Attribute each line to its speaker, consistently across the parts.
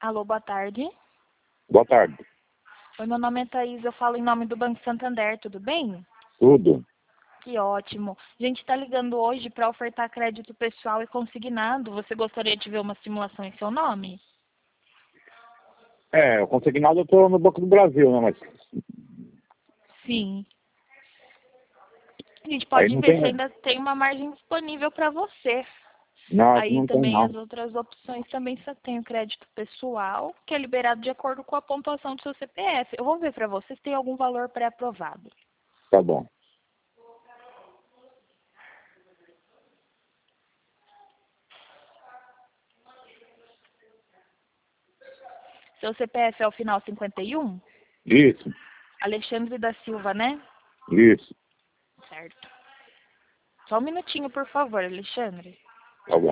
Speaker 1: Alô, boa tarde.
Speaker 2: Boa tarde.
Speaker 1: Oi, meu nome é Thaís, eu falo em nome do Banco Santander, tudo bem?
Speaker 2: Tudo?
Speaker 1: Que ótimo. A gente está ligando hoje para ofertar crédito pessoal e consignado. Você gostaria de ver uma simulação em seu nome?
Speaker 2: O consignado eu tô no Banco do Brasil, né? Mas
Speaker 1: Sim. A gente
Speaker 2: aí
Speaker 1: pode
Speaker 2: não
Speaker 1: ver
Speaker 2: tem.
Speaker 1: se ainda tem uma margem disponível para você.
Speaker 2: Não, aqui
Speaker 1: Aí
Speaker 2: não tem
Speaker 1: também
Speaker 2: não.
Speaker 1: as outras opções também só tem o crédito pessoal, que é liberado de acordo com a pontuação do seu CPF. Eu vou ver para você se tem algum valor pré-aprovado.
Speaker 2: Tá bom.
Speaker 1: Seu CPF é o final 51?
Speaker 2: Isso,
Speaker 1: Alexandre da Silva, né?
Speaker 2: isso.
Speaker 1: Certo. Só um minutinho, por favor, Alexandre.
Speaker 2: Tá bom.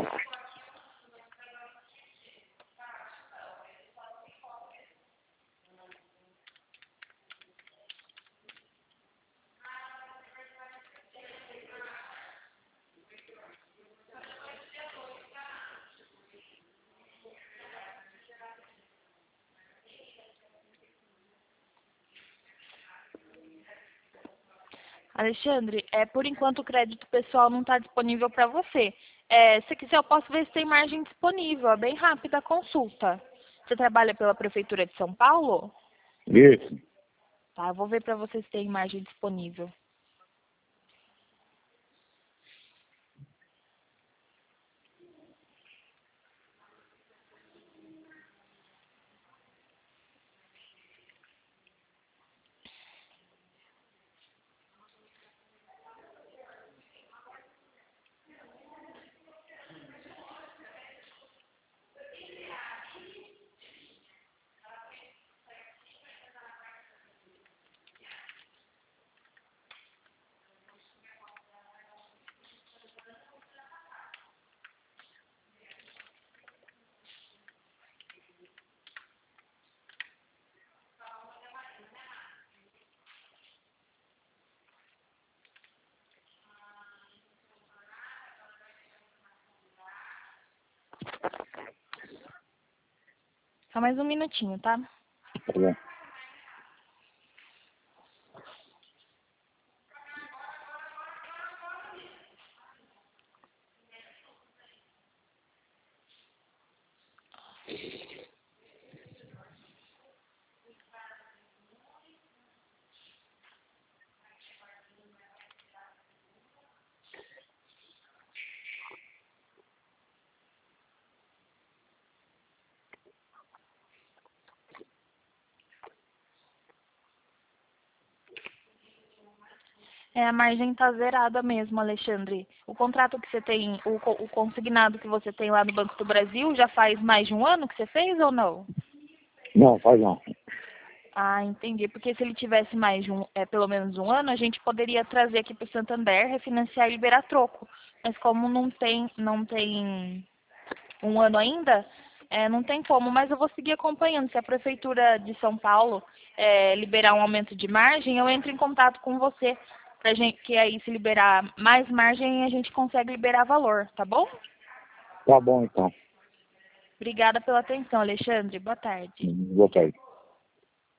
Speaker 1: Alexandre, por enquanto o crédito pessoal não está disponível para você. Se quiser, eu posso ver se tem margem disponível. É bem rápida a consulta. Você trabalha pela Prefeitura de São Paulo?
Speaker 2: Isso.
Speaker 1: Tá, eu vou ver para você se tem margem disponível. Só mais um minutinho, tá?
Speaker 2: Tá bom.
Speaker 1: A margem está zerada mesmo, Alexandre. O contrato que você tem, o consignado que você tem lá no Banco do Brasil, já faz mais de um ano que você fez ou não?
Speaker 2: Não, faz não.
Speaker 1: Ah, entendi. Porque se ele tivesse mais de pelo menos um ano, a gente poderia trazer aqui para o Santander, refinanciar e liberar troco. Mas como não tem um ano ainda, não tem como. Mas eu vou seguir acompanhando. Se a Prefeitura de São Paulo liberar um aumento de margem, eu entro em contato com você. Pra gente, que aí se liberar mais margem, a gente consegue liberar valor, tá bom?
Speaker 2: Tá bom então.
Speaker 1: Obrigada pela atenção, Alexandre. Boa tarde.
Speaker 2: Boa tarde.